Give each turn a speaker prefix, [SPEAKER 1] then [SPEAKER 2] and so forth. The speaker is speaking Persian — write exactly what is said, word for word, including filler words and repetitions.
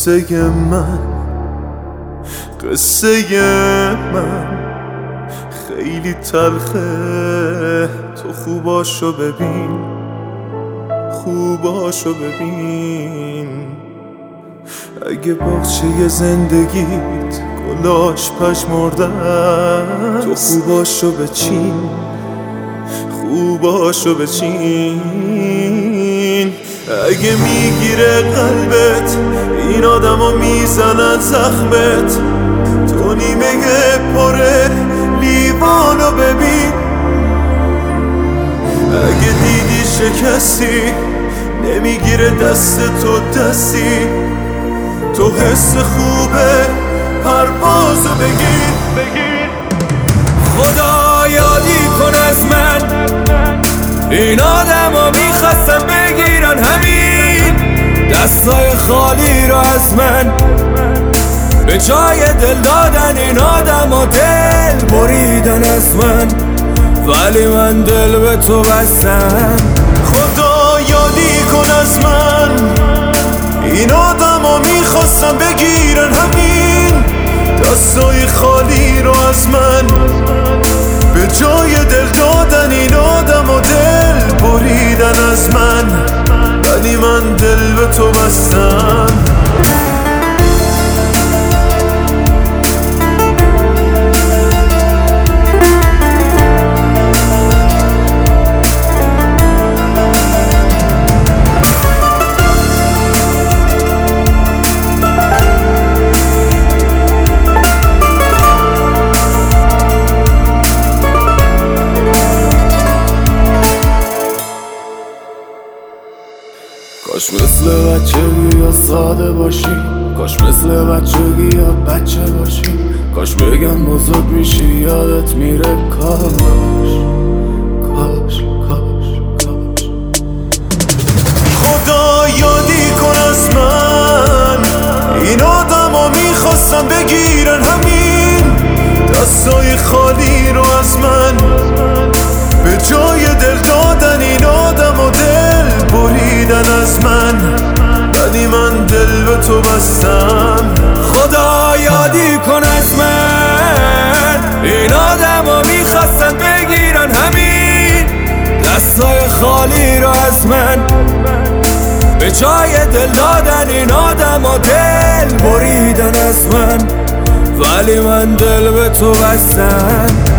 [SPEAKER 1] قصه من قصه من خیلی تلخه، تو خوباشو ببین، خوباشو ببین. اگه باغچه زندگیت گلاش پژمردن، تو خوباشو بچین، خوباشو بچین. اگه میگیره قلبت این آدمو میزنن زخمت، تو نیمه پره لیوانو ببین. اگه دیدی شکستی نمیگیره دست تو دستی، تو حس خوبه پروازو بگیر.
[SPEAKER 2] خدا یادی کن از من، این آدمو میخواستم بگیرن همین دستای خالی رو از من، به جای دل دادن این آدمو دل بریدن از من، ولی من دل به تو بستم.
[SPEAKER 1] خدا یادی کن از من، این آدمو میخواستم بگیرن همین دستای خالی رو از من، به جای دل دادن این آدمو دل بریدن از من، ولی من دل به تو بستم.
[SPEAKER 2] کاش مثل بچگی یا ساده باشیم، کاش مثل بچگی یا بچه باشیم، کاش بگم بزرگ میشی یادت میره. کاش کاش کاش کاش.
[SPEAKER 1] خدا یادی کن از من، این آدمو میخواستم بگیرن همین دستای خالی رو از من، به جای دل دادن این آدمو دل بریدن از من، ولی من دل به تو بستم.
[SPEAKER 2] خدا یادی کن از من، این آدمو میخواستن بگیرن همین دستای خالی رو از من، به جای دل دادن این آدمو دل بریدن از من، ولی من دل به تو بستم.